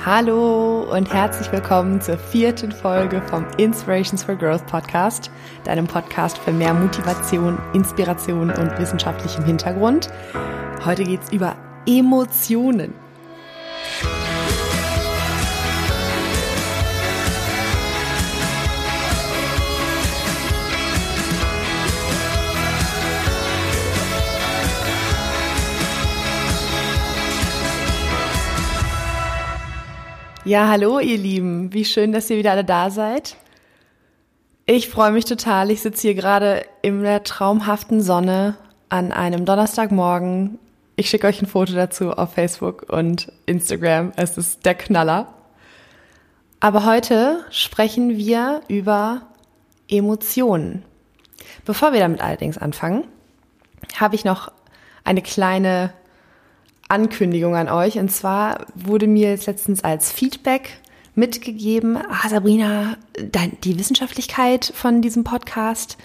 Hallo und herzlich willkommen zur 4. Folge vom Inspirations for Growth Podcast, deinem Podcast für mehr Motivation, Inspiration und wissenschaftlichem Hintergrund. Heute geht's über Emotionen. Ja, hallo ihr Lieben, wie schön, dass ihr wieder alle da seid. Ich freue mich total, ich sitze hier gerade in der traumhaften Sonne an einem Donnerstagmorgen. Ich schicke euch ein Foto dazu auf Facebook und Instagram, es ist der Knaller. Aber heute sprechen wir über Emotionen. Bevor wir damit allerdings anfangen, habe ich noch eine kleine Ankündigung an euch. Und zwar wurde mir jetzt letztens als Feedback mitgegeben, Sabrina, die Wissenschaftlichkeit von diesem Podcast,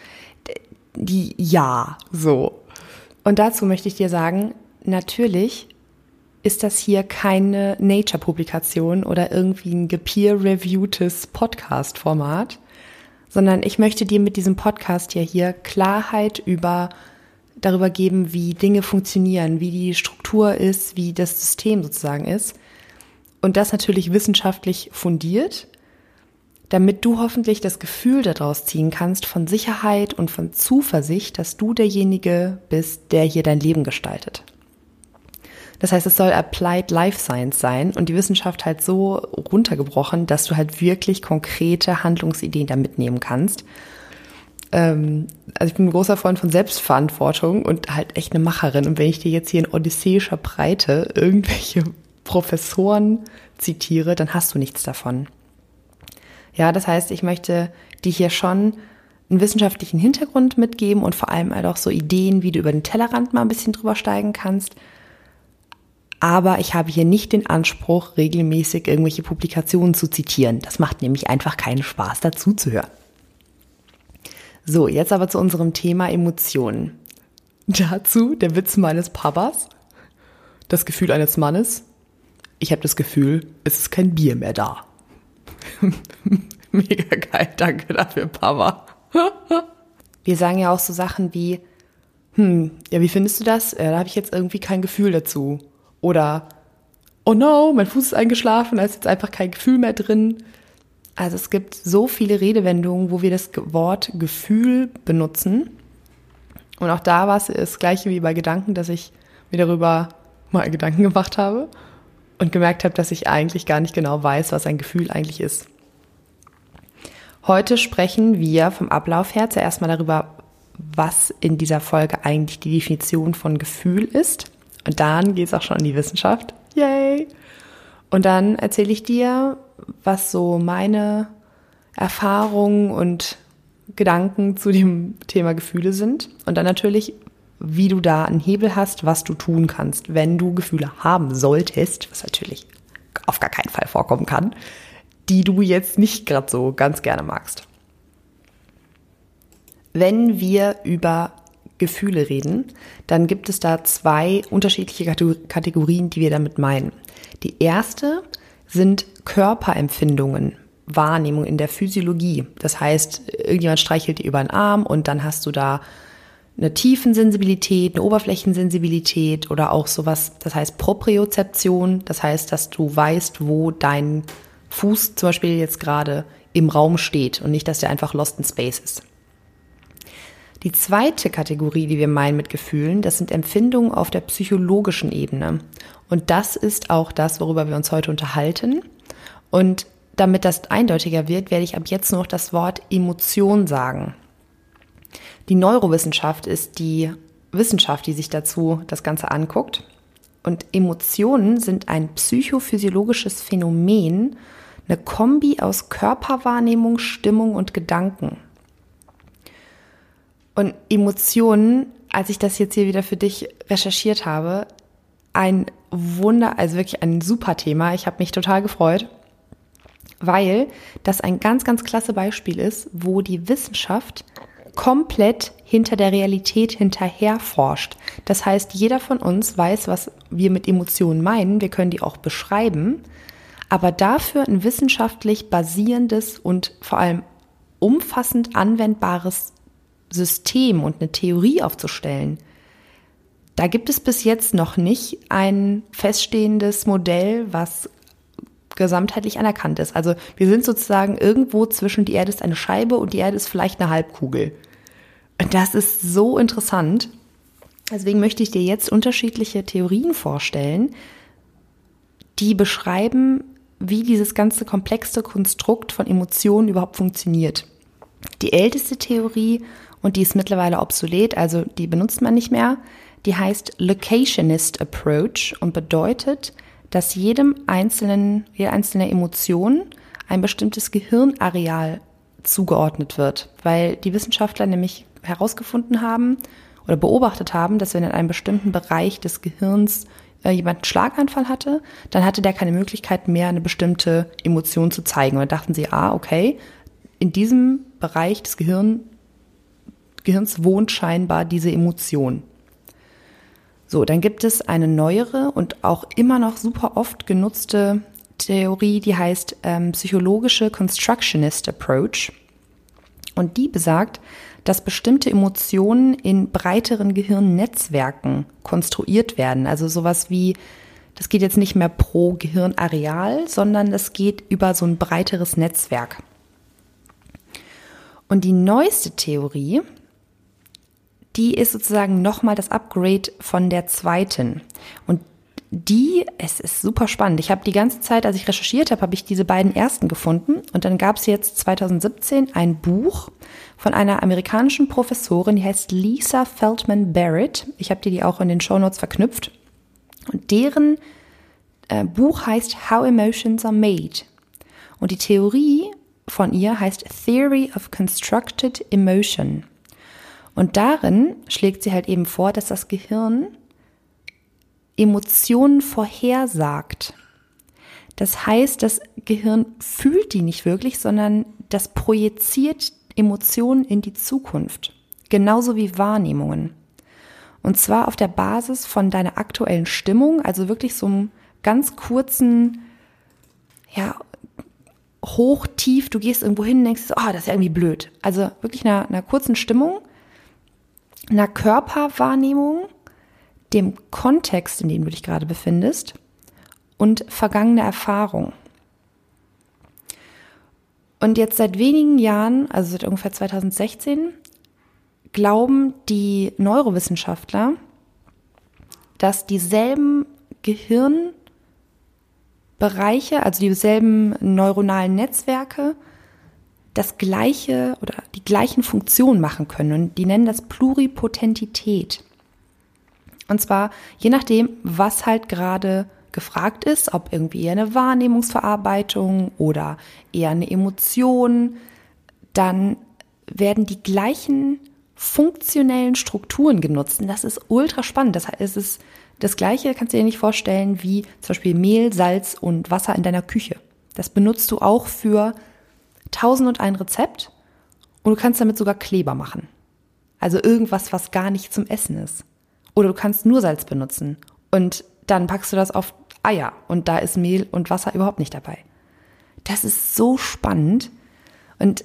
so. Und dazu möchte ich dir sagen, natürlich ist das hier keine Nature-Publikation oder irgendwie ein gepeer-reviewtes Podcast-Format, sondern ich möchte dir mit diesem Podcast ja hier Klarheit darüber geben, wie Dinge funktionieren, wie die Struktur ist, wie das System sozusagen ist. Und das natürlich wissenschaftlich fundiert, damit du hoffentlich das Gefühl daraus ziehen kannst von Sicherheit und von Zuversicht, dass du derjenige bist, der hier dein Leben gestaltet. Das heißt, es soll Applied Life Science sein und die Wissenschaft halt so runtergebrochen, dass du halt wirklich konkrete Handlungsideen da mitnehmen kannst. Also ich bin ein großer Freund von Selbstverantwortung und halt echt eine Macherin. Und wenn ich dir jetzt hier in odysseischer Breite irgendwelche Professoren zitiere, dann hast du nichts davon. Ja, das heißt, ich möchte dir hier schon einen wissenschaftlichen Hintergrund mitgeben und vor allem halt auch so Ideen, wie du über den Tellerrand mal ein bisschen drüber steigen kannst. Aber ich habe hier nicht den Anspruch, regelmäßig irgendwelche Publikationen zu zitieren. Das macht nämlich einfach keinen Spaß, dazu zu hören. So, jetzt aber zu unserem Thema Emotionen. Dazu der Witz meines Papas, das Gefühl eines Mannes. Ich habe das Gefühl, es ist kein Bier mehr da. Mega geil, danke dafür, Papa. Wir sagen ja auch so Sachen wie, wie findest du das? Da habe ich jetzt irgendwie kein Gefühl dazu. Oder, oh no, mein Fuß ist eingeschlafen, da ist jetzt einfach kein Gefühl mehr drin. Also es gibt so viele Redewendungen, wo wir das Wort Gefühl benutzen. Und auch da war es das Gleiche wie bei Gedanken, dass ich mir darüber mal Gedanken gemacht habe und gemerkt habe, dass ich eigentlich gar nicht genau weiß, was ein Gefühl eigentlich ist. Heute sprechen wir vom Ablauf her zuerst mal darüber, was in dieser Folge eigentlich die Definition von Gefühl ist. Und dann geht es auch schon in die Wissenschaft. Yay! Und dann erzähle ich dir, was so meine Erfahrungen und Gedanken zu dem Thema Gefühle sind. Und dann natürlich, wie du da einen Hebel hast, was du tun kannst, wenn du Gefühle haben solltest, was natürlich auf gar keinen Fall vorkommen kann, die du jetzt nicht gerade so ganz gerne magst. Wenn wir über Gefühle reden, dann gibt es da 2 unterschiedliche Kategorien, die wir damit meinen. Die erste sind Körperempfindungen, Wahrnehmung in der Physiologie. Das heißt, irgendjemand streichelt dir über den Arm und dann hast du da eine Tiefensensibilität, eine Oberflächensensibilität oder auch sowas, das heißt Propriozeption. Das heißt, dass du weißt, wo dein Fuß zum Beispiel jetzt gerade im Raum steht und nicht, dass der einfach lost in space ist. Die zweite Kategorie, die wir meinen mit Gefühlen, das sind Empfindungen auf der psychologischen Ebene. Und das ist auch das, worüber wir uns heute unterhalten. Und damit das eindeutiger wird, werde ich ab jetzt nur noch das Wort Emotion sagen. Die Neurowissenschaft ist die Wissenschaft, die sich dazu das Ganze anguckt. Und Emotionen sind ein psychophysiologisches Phänomen, eine Kombi aus Körperwahrnehmung, Stimmung und Gedanken. Und Emotionen, als ich das jetzt hier wieder für dich recherchiert habe, also wirklich ein super Thema. Ich habe mich total gefreut, weil das ein ganz, ganz klasse Beispiel ist, wo die Wissenschaft komplett hinter der Realität hinterher forscht. Das heißt, jeder von uns weiß, was wir mit Emotionen meinen. Wir können die auch beschreiben. aber dafür ein wissenschaftlich basierendes und vor allem umfassend anwendbares System und eine Theorie aufzustellen, da gibt es bis jetzt noch nicht ein feststehendes Modell, was gesamtheitlich anerkannt ist. Also wir sind sozusagen irgendwo zwischen die Erde ist eine Scheibe und die Erde ist vielleicht eine Halbkugel. Und das ist so interessant. Deswegen möchte ich dir jetzt unterschiedliche Theorien vorstellen, die beschreiben, wie dieses ganze komplexe Konstrukt von Emotionen überhaupt funktioniert. Die älteste Theorie, und die ist mittlerweile obsolet, also die benutzt man nicht mehr, die heißt Locationist Approach und bedeutet, dass jede einzelne Emotion ein bestimmtes Gehirnareal zugeordnet wird, weil die Wissenschaftler nämlich herausgefunden haben oder beobachtet haben, dass wenn in einem bestimmten Bereich des Gehirns jemand einen Schlaganfall hatte, dann hatte der keine Möglichkeit mehr, eine bestimmte Emotion zu zeigen. Und dann dachten sie, okay, in diesem Bereich des Gehirns wohnt scheinbar diese Emotion. So, dann gibt es eine neuere und auch immer noch super oft genutzte Theorie, die heißt psychologische Constructionist Approach. Und die besagt, dass bestimmte Emotionen in breiteren Gehirnnetzwerken konstruiert werden. Also sowas wie, das geht jetzt nicht mehr pro Gehirnareal, sondern das geht über so ein breiteres Netzwerk. Und die neueste Theorie, die ist sozusagen nochmal das Upgrade von der zweiten. Und es ist super spannend. Ich habe die ganze Zeit, als ich recherchiert habe, habe ich diese beiden ersten gefunden. Und dann gab es jetzt 2017 ein Buch von einer amerikanischen Professorin, die heißt Lisa Feldman Barrett. Ich habe dir die auch in den Shownotes verknüpft. Und deren Buch heißt How Emotions Are Made. Und die Theorie von ihr heißt Theory of Constructed Emotion. Und darin schlägt sie halt eben vor, dass das Gehirn Emotionen vorhersagt. Das heißt, das Gehirn fühlt die nicht wirklich, sondern das projiziert Emotionen in die Zukunft. Genauso wie Wahrnehmungen. Und zwar auf der Basis von deiner aktuellen Stimmung, also wirklich so einem ganz kurzen, hoch, tief, du gehst irgendwo hin und denkst, das ist ja irgendwie blöd. Also wirklich einer kurzen Stimmung, einer Körperwahrnehmung, dem Kontext, in dem du dich gerade befindest und vergangene Erfahrung. Und jetzt seit wenigen Jahren, also seit ungefähr 2016, glauben die Neurowissenschaftler, dass dieselben Gehirnbereiche, also dieselben neuronalen Netzwerke, das gleiche oder die gleichen Funktionen machen können. Und die nennen das Pluripotentität. Und zwar je nachdem, was halt gerade gefragt ist, ob irgendwie eher eine Wahrnehmungsverarbeitung oder eher eine Emotion, dann werden die gleichen funktionellen Strukturen genutzt. Und das ist ultra spannend. Das heißt, es ist das Gleiche, kannst du dir nicht vorstellen, wie zum Beispiel Mehl, Salz und Wasser in deiner Küche. Das benutzt du auch für 1001 Rezept und du kannst damit sogar Kleber machen. Also irgendwas, was gar nicht zum Essen ist. Oder du kannst nur Salz benutzen und dann packst du das auf Eier und da ist Mehl und Wasser überhaupt nicht dabei. Das ist so spannend und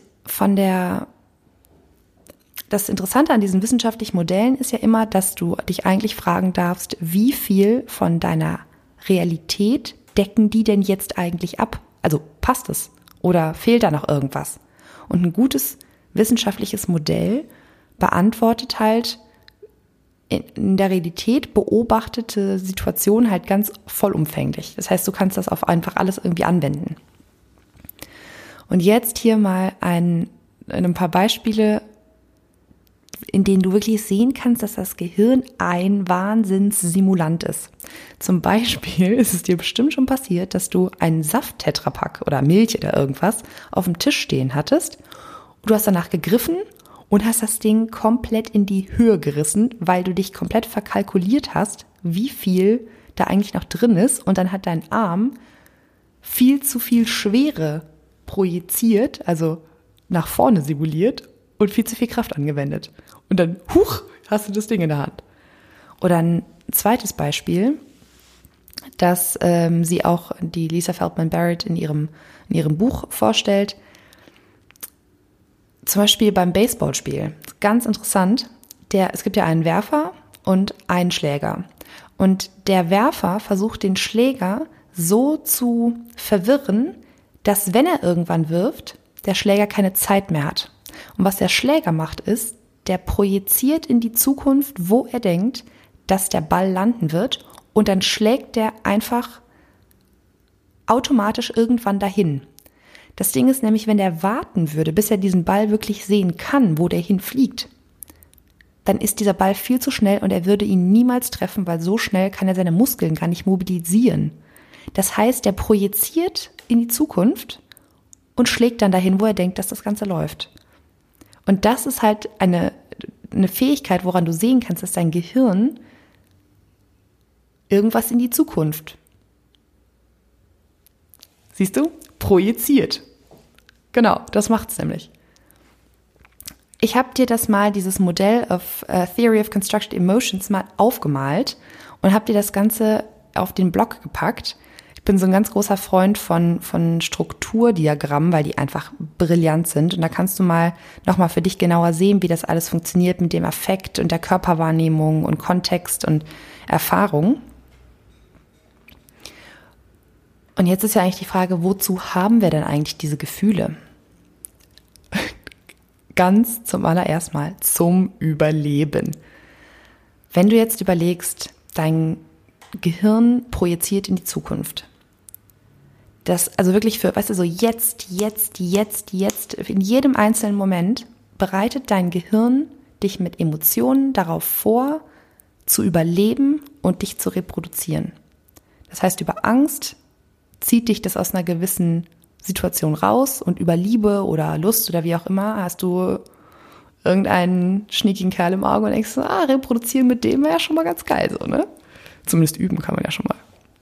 das Interessante an diesen wissenschaftlichen Modellen ist ja immer, dass du dich eigentlich fragen darfst, wie viel von deiner Realität decken die denn jetzt eigentlich ab? Also passt es? Oder fehlt da noch irgendwas? Und ein gutes wissenschaftliches Modell beantwortet halt in der Realität beobachtete Situationen halt ganz vollumfänglich. Das heißt, du kannst das auf einfach alles irgendwie anwenden. Und jetzt hier mal ein paar Beispiele, in denen du wirklich sehen kannst, dass das Gehirn ein Wahnsinnssimulant ist. Zum Beispiel ist es dir bestimmt schon passiert, dass du einen Saft-Tetrapack oder Milch oder irgendwas auf dem Tisch stehen hattest und du hast danach gegriffen und hast das Ding komplett in die Höhe gerissen, weil du dich komplett verkalkuliert hast, wie viel da eigentlich noch drin ist. Und dann hat dein Arm viel zu viel Schwere projiziert, also nach vorne simuliert und viel zu viel Kraft angewendet. Und dann, hast du das Ding in der Hand. Oder ein zweites Beispiel. das sie auch, die Lisa Feldman Barrett in ihrem Buch vorstellt. Zum Beispiel beim Baseballspiel. Ganz interessant. Es gibt ja einen Werfer und einen Schläger. Und der Werfer versucht, den Schläger so zu verwirren, dass, wenn er irgendwann wirft, der Schläger keine Zeit mehr hat. Und was der Schläger macht, ist, der projiziert in die Zukunft, wo er denkt, dass der Ball landen wird, und dann schlägt der einfach automatisch irgendwann dahin. Das Ding ist nämlich, wenn der warten würde, bis er diesen Ball wirklich sehen kann, wo der hinfliegt, dann ist dieser Ball viel zu schnell und er würde ihn niemals treffen, weil so schnell kann er seine Muskeln gar nicht mobilisieren. Das heißt, er projiziert in die Zukunft und schlägt dann dahin, wo er denkt, dass das Ganze läuft. Und das ist halt eine Fähigkeit, woran du sehen kannst, dass dein Gehirn irgendwas in die Zukunft, siehst du, projiziert. Genau, das macht's nämlich. Ich habe dir dieses Modell of Theory of Constructed Emotions mal aufgemalt und habe dir das Ganze auf den Blog gepackt. Ich bin so ein ganz großer Freund von Strukturdiagrammen, weil die einfach brillant sind. Und da kannst du nochmal für dich genauer sehen, wie das alles funktioniert mit dem Affekt und der Körperwahrnehmung und Kontext und Erfahrung. Und jetzt ist ja eigentlich die Frage, wozu haben wir denn eigentlich diese Gefühle? Ganz zum allerersten Mal zum Überleben. Wenn du jetzt überlegst, dein Gehirn projiziert in die Zukunft. Das, also wirklich für, weißt du, so jetzt, in jedem einzelnen Moment bereitet dein Gehirn dich mit Emotionen darauf vor, zu überleben und dich zu reproduzieren. Das heißt, über Angst zieht dich das aus einer gewissen Situation raus, und über Liebe oder Lust oder wie auch immer hast du irgendeinen schniekigen Kerl im Auge und denkst so, reproduzieren mit dem wäre ja schon mal ganz geil, so, ne? Zumindest üben kann man ja schon mal.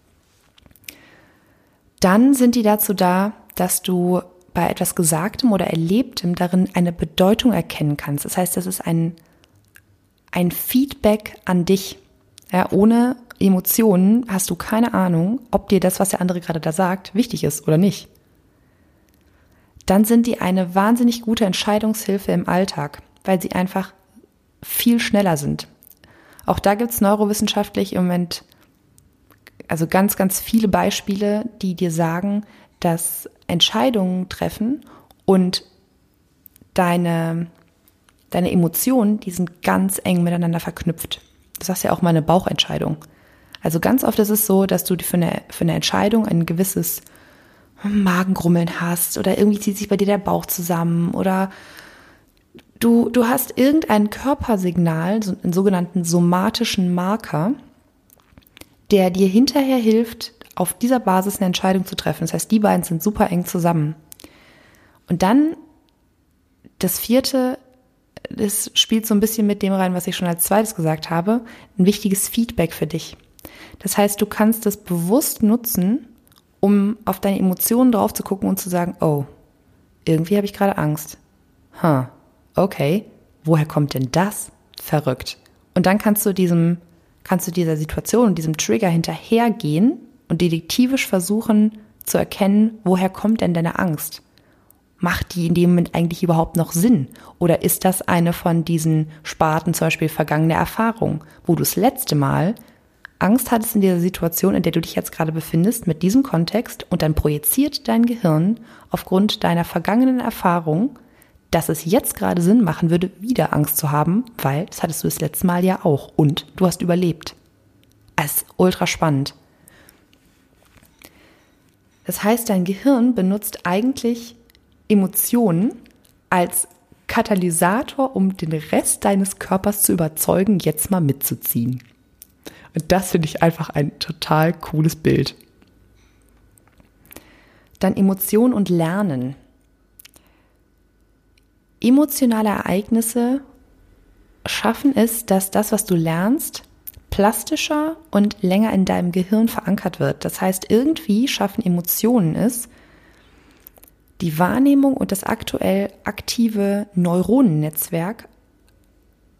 Dann sind die dazu da, dass du bei etwas Gesagtem oder Erlebtem darin eine Bedeutung erkennen kannst. Das heißt, das ist ein Feedback an dich. Ja, ohne Emotionen hast du keine Ahnung, ob dir das, was der andere gerade da sagt, wichtig ist oder nicht. Dann sind die eine wahnsinnig gute Entscheidungshilfe im Alltag, weil sie einfach viel schneller sind. Auch da gibt es neurowissenschaftlich im Moment also ganz, ganz viele Beispiele, die dir sagen, dass Entscheidungen treffen und deine Emotionen, die sind ganz eng miteinander verknüpft. Du sagst ja auch mal eine Bauchentscheidung. Also ganz oft ist es so, dass du für eine Entscheidung ein gewisses Magengrummeln hast oder irgendwie zieht sich bei dir der Bauch zusammen oder du hast irgendein Körpersignal, so einen sogenannten somatischen Marker, der dir hinterher hilft, auf dieser Basis eine Entscheidung zu treffen. Das heißt, die beiden sind super eng zusammen. Und dann das vierte, das spielt so ein bisschen mit dem rein, was ich schon als zweites gesagt habe, ein wichtiges Feedback für dich. Das heißt, du kannst es bewusst nutzen, um auf deine Emotionen drauf zu gucken und zu sagen, oh, irgendwie habe ich gerade Angst. Okay, woher kommt denn das? Verrückt. Und dann kannst du dieser Situation und diesem Trigger hinterhergehen und detektivisch versuchen zu erkennen, woher kommt denn deine Angst? Macht die in dem Moment eigentlich überhaupt noch Sinn? Oder ist das eine von diesen Sparten, zum Beispiel vergangene Erfahrung, wo du das letzte Mal Angst hattest in dieser Situation, in der du dich jetzt gerade befindest, mit diesem Kontext, und dann projiziert dein Gehirn aufgrund deiner vergangenen Erfahrung, dass es jetzt gerade Sinn machen würde, wieder Angst zu haben, weil das hattest du das letzte Mal ja auch und du hast überlebt. Das ist ultra spannend. Das heißt, dein Gehirn benutzt eigentlich Emotionen als Katalysator, um den Rest deines Körpers zu überzeugen, jetzt mal mitzuziehen. Und das finde ich einfach ein total cooles Bild. Dann Emotion und Lernen. Emotionale Ereignisse schaffen es, dass das, was du lernst, plastischer und länger in deinem Gehirn verankert wird. Das heißt, irgendwie schaffen Emotionen es, die Wahrnehmung und das aktuell aktive Neuronennetzwerk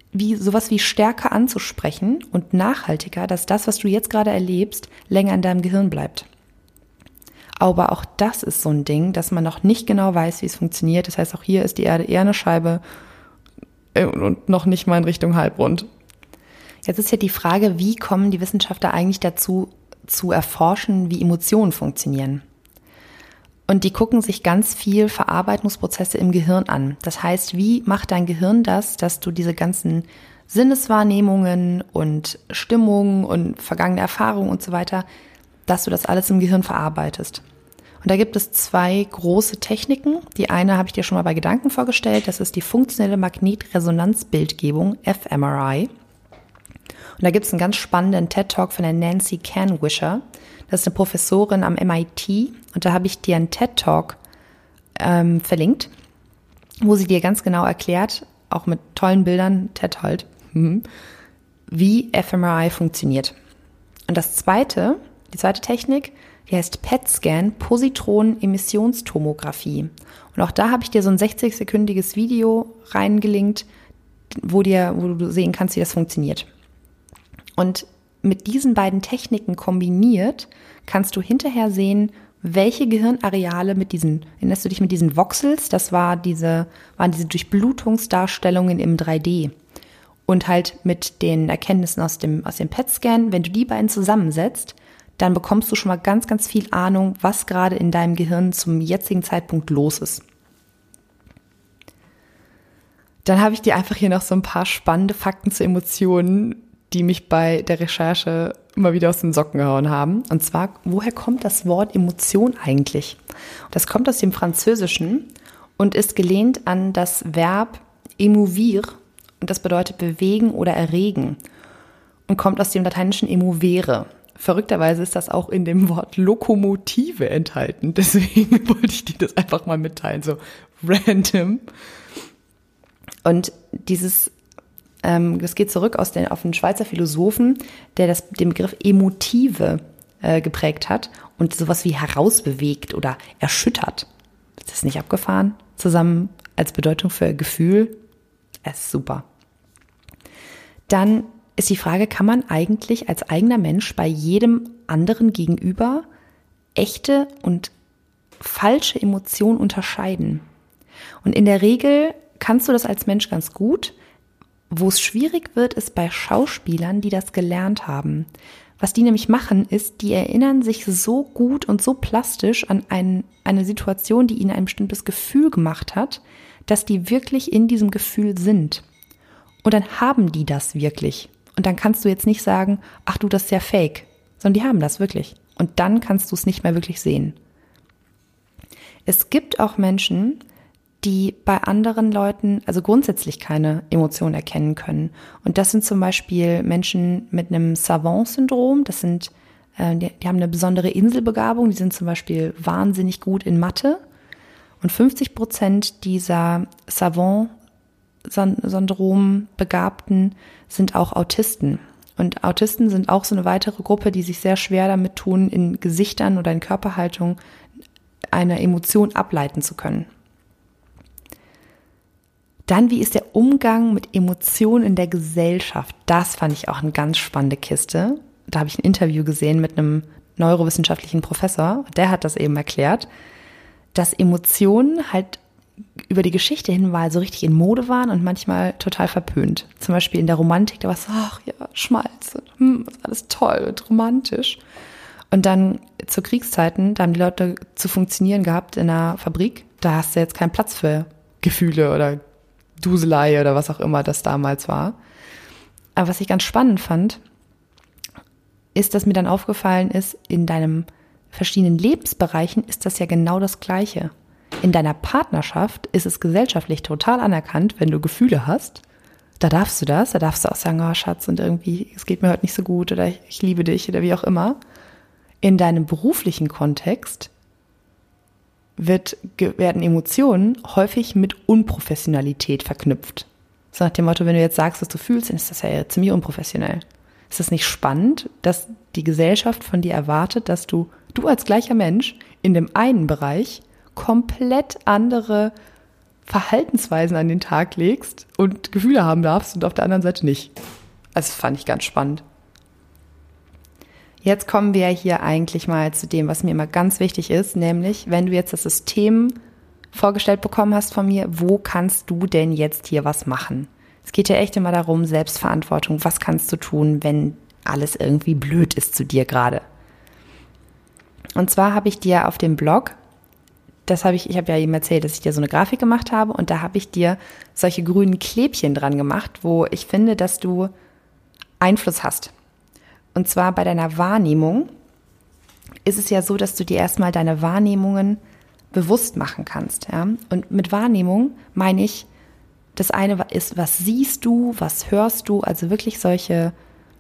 sowas wie stärker anzusprechen und nachhaltiger, dass das, was du jetzt gerade erlebst, länger in deinem Gehirn bleibt. Aber auch das ist so ein Ding, dass man noch nicht genau weiß, wie es funktioniert. Das heißt, auch hier ist die Erde eher eine Scheibe und noch nicht mal in Richtung Halbrund. Jetzt ist ja die Frage, wie kommen die Wissenschaftler eigentlich dazu, zu erforschen, wie Emotionen funktionieren? Und die gucken sich ganz viel Verarbeitungsprozesse im Gehirn an. Das heißt, wie macht dein Gehirn das, dass du diese ganzen Sinneswahrnehmungen und Stimmungen und vergangene Erfahrungen und so weiter, dass du das alles im Gehirn verarbeitest. Und da gibt es 2 große Techniken. Die eine habe ich dir schon mal bei Gedanken vorgestellt. Das ist die funktionelle Magnetresonanzbildgebung, fMRI. Und da gibt es einen ganz spannenden TED-Talk von der Nancy Canwisher. Das ist eine Professorin am MIT. Und da habe ich dir einen TED-Talk verlinkt, wo sie dir ganz genau erklärt, auch mit tollen Bildern, TED halt, wie fMRI funktioniert. Und die zweite Technik, die heißt PET-Scan, Positronen-Emissionstomographie. Und auch da habe ich dir so ein 60-sekündiges Video reingelinkt, wo du sehen kannst, wie das funktioniert. Und mit diesen beiden Techniken kombiniert, kannst du hinterher sehen, welche Gehirnareale erinnerst du dich mit diesen Voxels, das waren diese Durchblutungsdarstellungen im 3D. Und halt mit den Erkenntnissen aus dem PET-Scan, wenn du die beiden zusammensetzt, dann bekommst du schon mal ganz, ganz viel Ahnung, was gerade in deinem Gehirn zum jetzigen Zeitpunkt los ist. Dann habe ich dir einfach hier noch so ein paar spannende Fakten zu Emotionen, die mich bei der Recherche immer wieder aus den Socken gehauen haben. Und zwar, woher kommt das Wort Emotion eigentlich? Das kommt aus dem Französischen und ist gelehnt an das Verb émouvir. Und das bedeutet bewegen oder erregen. Und kommt aus dem lateinischen emovere. Verrückterweise ist das auch in dem Wort Lokomotive enthalten. Deswegen wollte ich dir das einfach mal mitteilen, so random. Und das geht zurück auf den Schweizer Philosophen, der den Begriff Emotive geprägt hat und sowas wie herausbewegt oder erschüttert. Ist das nicht abgefahren? Zusammen als Bedeutung für Gefühl. Es ist super. Dann ist die Frage, kann man eigentlich als eigener Mensch bei jedem anderen gegenüber echte und falsche Emotionen unterscheiden? Und in der Regel kannst du das als Mensch ganz gut. Wo es schwierig wird, ist bei Schauspielern, die das gelernt haben. Was die nämlich machen, ist, die erinnern sich so gut und so plastisch an eine Situation, die ihnen ein bestimmtes Gefühl gemacht hat, dass die wirklich in diesem Gefühl sind. Und dann haben die das wirklich. Und dann kannst du jetzt nicht sagen, ach du, das ist ja fake, sondern die haben das wirklich. Und dann kannst du es nicht mehr wirklich sehen. Es gibt auch Menschen, die bei anderen Leuten also grundsätzlich keine Emotionen erkennen können. Und das sind zum Beispiel Menschen mit einem Savant-Syndrom. Das sind, die haben eine besondere Inselbegabung. Die sind zum Beispiel wahnsinnig gut in Mathe. Und 50% dieser Savant-Syndrom-Begabten sind auch Autisten. Und Autisten sind auch so eine weitere Gruppe, die sich sehr schwer damit tun, in Gesichtern oder in Körperhaltung eine Emotion ableiten zu können. Dann, wie ist der Umgang mit Emotionen in der Gesellschaft? Das fand ich auch eine ganz spannende Kiste. Da habe ich ein Interview gesehen mit einem neurowissenschaftlichen Professor. Der hat das eben erklärt, dass Emotionen halt über die Geschichte hin mal so richtig in Mode waren und manchmal total verpönt. Zum Beispiel in der Romantik, da war es so, ach ja, Schmalz, ist alles toll und romantisch. Und dann zu Kriegszeiten, da haben die Leute zu funktionieren gehabt in einer Fabrik. Da hast du jetzt keinen Platz für Gefühle oder Duselei oder was auch immer das damals war. Aber was ich ganz spannend fand, ist, dass mir dann aufgefallen ist, in deinen verschiedenen Lebensbereichen ist das ja genau das Gleiche. In deiner Partnerschaft ist es gesellschaftlich total anerkannt, wenn du Gefühle hast. Da darfst du das, da darfst du auch sagen, oh Schatz, und irgendwie, es geht mir heute nicht so gut oder ich liebe dich oder wie auch immer. In deinem beruflichen Kontext werden Emotionen häufig mit Unprofessionalität verknüpft. So nach dem Motto, wenn du jetzt sagst, was du fühlst, dann ist das ja ziemlich unprofessionell. Ist das nicht spannend, dass die Gesellschaft von dir erwartet, dass du als gleicher Mensch in dem einen Bereich komplett andere Verhaltensweisen an den Tag legst und Gefühle haben darfst und auf der anderen Seite nicht. Das fand ich ganz spannend. Jetzt kommen wir hier eigentlich mal zu dem, was mir immer ganz wichtig ist, nämlich, wenn du jetzt das System vorgestellt bekommen hast von mir, wo kannst du denn jetzt hier was machen? Es geht ja echt immer darum, Selbstverantwortung, was kannst du tun, wenn alles irgendwie blöd ist zu dir gerade? Und zwar habe ich dir auf dem Blog, ich habe ja eben erzählt, dass ich dir so eine Grafik gemacht habe und da habe ich dir solche grünen Klebchen dran gemacht, wo ich finde, dass du Einfluss hast. Und zwar bei deiner Wahrnehmung ist es ja so, dass du dir erstmal deine Wahrnehmungen bewusst machen kannst. Ja? Und mit Wahrnehmung meine ich, das eine ist, was siehst du, was hörst du, also wirklich solche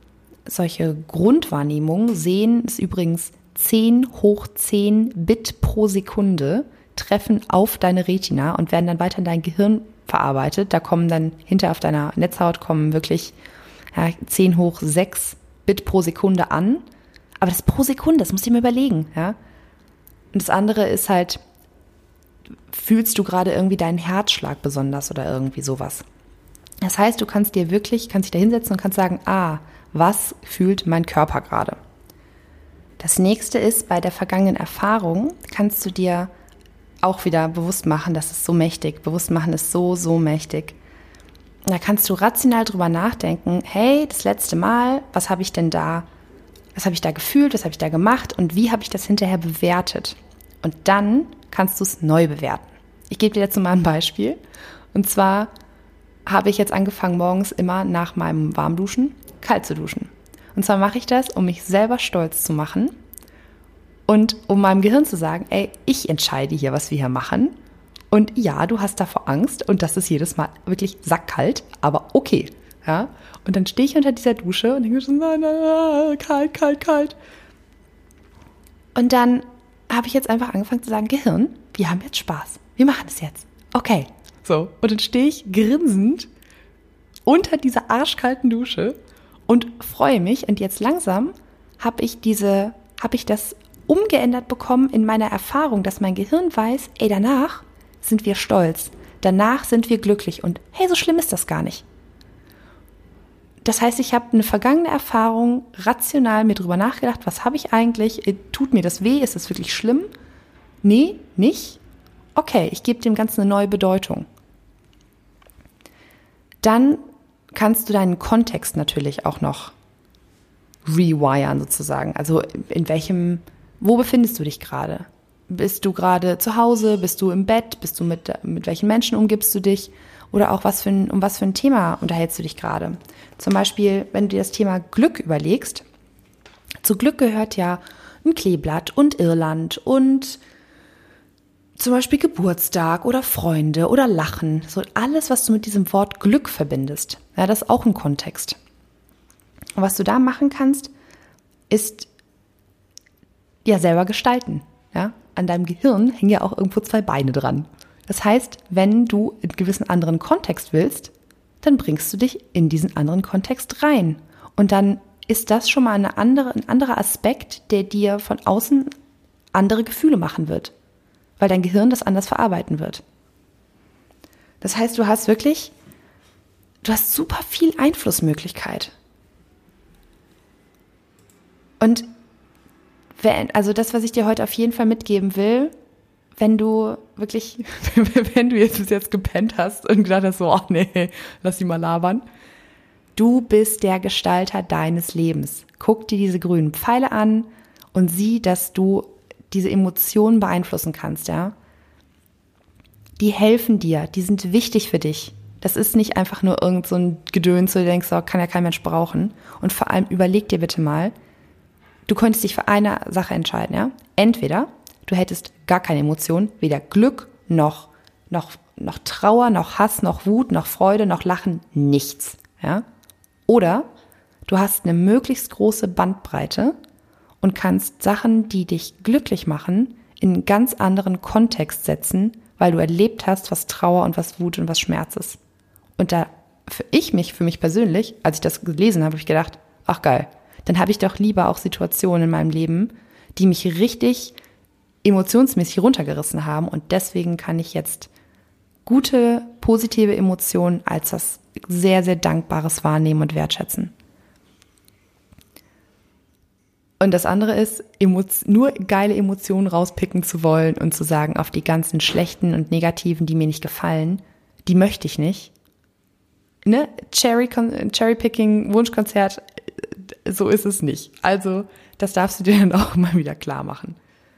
Grundwahrnehmungen. Sehen ist übrigens 10 hoch 10 Bit pro Sekunde, treffen auf deine Retina und werden dann weiter in dein Gehirn verarbeitet. Da kommen dann hinter auf deiner Netzhaut wirklich 10 hoch 6 Bit pro Sekunde an. Aber das pro Sekunde, das musst du dir mal überlegen. Ja? Und das andere ist halt, fühlst du gerade irgendwie deinen Herzschlag besonders oder irgendwie sowas. Das heißt, du kannst dich da hinsetzen und kannst sagen, was fühlt mein Körper gerade? Das nächste ist, bei der vergangenen Erfahrung kannst du dir auch wieder bewusst machen, das ist so mächtig. Bewusst machen ist so, so mächtig. Da kannst du rational drüber nachdenken, hey, das letzte Mal, was habe ich da gefühlt, was habe ich da gemacht und wie habe ich das hinterher bewertet? Und dann kannst du es neu bewerten. Ich gebe dir jetzt mal ein Beispiel. Und zwar habe ich jetzt angefangen, morgens immer nach meinem Warmduschen kalt zu duschen. Und zwar mache ich das, um mich selber stolz zu machen und um meinem Gehirn zu sagen, ey, ich entscheide hier, was wir hier machen. Und ja, du hast davor Angst und das ist jedes Mal wirklich sackkalt, aber okay. Ja? Und dann stehe ich unter dieser Dusche und denke so, nein, kalt, kalt, kalt. Und dann habe ich jetzt einfach angefangen zu sagen, Gehirn, wir haben jetzt Spaß. Wir machen es jetzt. Okay. So. Und dann stehe ich grinsend unter dieser arschkalten Dusche und freue mich. Und jetzt langsam habe ich das umgeändert bekommen in meiner Erfahrung, dass mein Gehirn weiß, ey, danach sind wir stolz. Danach sind wir glücklich. Und hey, so schlimm ist das gar nicht. Das heißt, ich habe eine vergangene Erfahrung rational mir drüber nachgedacht, was habe ich eigentlich? Tut mir das weh? Ist das wirklich schlimm? Nee, nicht? Okay, ich gebe dem Ganzen eine neue Bedeutung. Dann kannst du deinen Kontext natürlich auch noch rewiren sozusagen. Also wo befindest du dich gerade? Bist du gerade zu Hause? Bist du im Bett? Bist du mit welchen Menschen umgibst du dich? Oder auch um was für ein Thema unterhältst du dich gerade? Zum Beispiel, wenn du dir das Thema Glück überlegst, zu Glück gehört ja ein Kleeblatt und Irland und zum Beispiel Geburtstag oder Freunde oder Lachen. So alles, was du mit diesem Wort Glück verbindest. Ja, das ist auch ein Kontext. Und was du da machen kannst, ist ja selber gestalten. Ja? An deinem Gehirn hängen ja auch irgendwo 2 Beine dran. Das heißt, wenn du in einen gewissen anderen Kontext willst, dann bringst du dich in diesen anderen Kontext rein. Und dann ist das schon mal ein anderer Aspekt, der dir von außen andere Gefühle machen wird, weil dein Gehirn das anders verarbeiten wird. Das heißt, du hast super viel Einflussmöglichkeit. Und also das, was ich dir heute auf jeden Fall mitgeben will, wenn du jetzt bis jetzt gepennt hast und gedacht hast, so, ach nee, lass die mal labern. Du bist der Gestalter deines Lebens. Guck dir diese grünen Pfeile an und sieh, dass du diese Emotionen beeinflussen kannst, ja. Die helfen dir, die sind wichtig für dich. Das ist nicht einfach nur irgend so ein Gedöns, wo du denkst, so, kann ja kein Mensch brauchen. Und vor allem überleg dir bitte mal, du könntest dich für eine Sache entscheiden, ja. Entweder du hättest gar keine Emotionen, weder Glück noch Trauer, noch Hass, noch Wut, noch Freude, noch Lachen, nichts. Ja? Oder du hast eine möglichst große Bandbreite und kannst Sachen, die dich glücklich machen, in einen ganz anderen Kontext setzen, weil du erlebt hast, was Trauer und was Wut und was Schmerz ist. Und da für mich persönlich, als ich das gelesen habe, habe ich gedacht, ach geil, dann habe ich doch lieber auch Situationen in meinem Leben, die mich richtig emotionsmäßig runtergerissen haben und deswegen kann ich jetzt gute, positive Emotionen als was sehr, sehr Dankbares wahrnehmen und wertschätzen. Und das andere ist, nur geile Emotionen rauspicken zu wollen und zu sagen, auf die ganzen schlechten und negativen, die mir nicht gefallen, die möchte ich nicht. Ne? Cherry-Picking, Wunschkonzert, so ist es nicht. Also das darfst du dir dann auch mal wieder klar machen.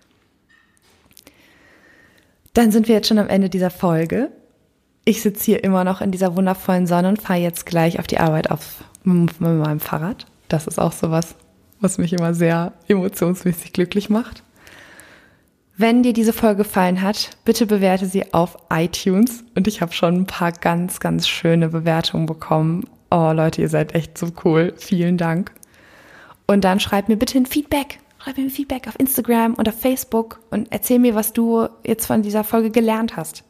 Dann sind wir jetzt schon am Ende dieser Folge. Ich sitze hier immer noch in dieser wundervollen Sonne und fahre jetzt gleich auf die Arbeit mit meinem Fahrrad. Das ist auch sowas, was mich immer sehr emotionsmäßig glücklich macht. Wenn dir diese Folge gefallen hat, bitte bewerte sie auf iTunes. Und ich habe schon ein paar ganz, ganz schöne Bewertungen bekommen. Oh Leute, ihr seid echt so cool. Vielen Dank. Und dann schreib mir bitte ein Feedback. Schreib mir ein Feedback auf Instagram und auf Facebook und erzähl mir, was du jetzt von dieser Folge gelernt hast.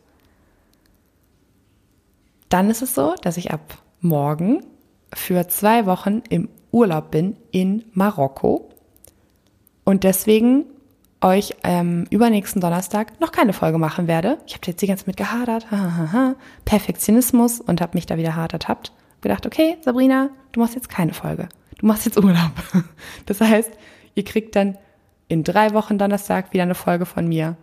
Dann ist es so, dass ich ab morgen für 2 Wochen im Urlaub bin in Marokko und deswegen euch übernächsten Donnerstag noch keine Folge machen werde. Ich habe jetzt die ganze Zeit mit gehadert, Perfektionismus und habe mich da wieder hart ertappt. Gedacht, okay, Sabrina, du machst jetzt keine Folge. Du machst jetzt Urlaub. Das heißt, ihr kriegt dann in 3 Wochen Donnerstag wieder eine Folge von mir.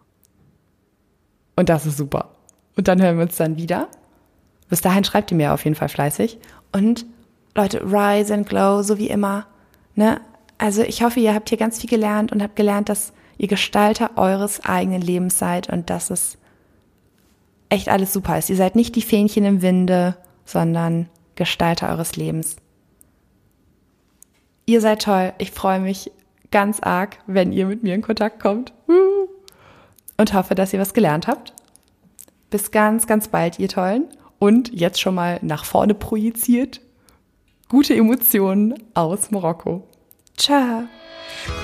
Und das ist super. Und dann hören wir uns dann wieder. Bis dahin schreibt ihr mir auf jeden Fall fleißig. Und Leute, rise and glow, so wie immer. Ne? Also ich hoffe, ihr habt hier ganz viel gelernt und habt gelernt, dass ihr Gestalter eures eigenen Lebens seid und dass es echt alles super ist. Ihr seid nicht die Fähnchen im Winde, sondern Gestalter eures Lebens. Ihr seid toll. Ich freue mich ganz arg, wenn ihr mit mir in Kontakt kommt. Und hoffe, dass ihr was gelernt habt. Bis ganz, ganz bald, ihr Tollen. Und jetzt schon mal nach vorne projiziert. Gute Emotionen aus Marokko. Ciao.